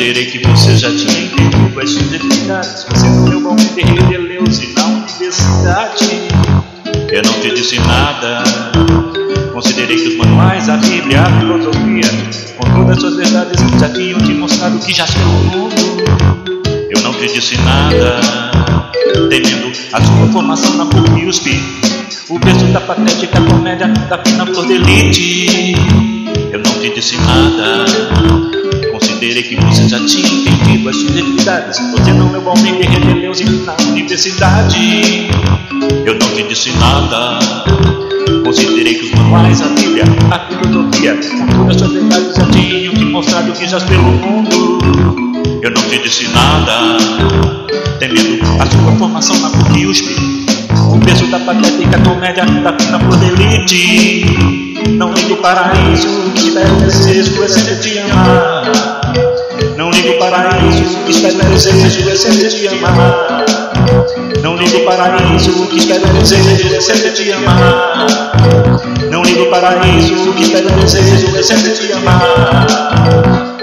Considerei que você já tinha entendido as dificuldades. Você no meu bom terreiro releu-se na universidade. Eu não te disse nada. Considerei que os manuais, a Bíblia, a filosofia, com todas as suas verdades, já tinham te mostrado que já pelo mundo. Eu não te disse nada, temendo a sua formação na PUC-USP, o berço da patética comédia da fina flor de elite. Eu não te disse nada. Considerei que você já tinha entendido as dificuldades. Você não meu bom entender releu-se na universidade. Eu não te disse nada. Considerei que os manuais, a Bíblia, a filosofia, com todas as suas verdades já tinham te mostrado que já pelo mundo. Eu não te disse nada, temendo a sua formação na PUC-USP, o berço da patética comédia da fina flor de elite. Não ligo para isso, espero desejo, é sempre te amar. Não ligo para isso, espero desejo, é sempre te amar. Não ligo para isso, espero desejo, é sempre te amar. Não ligo para isso, espero desejo, é sempre te amar.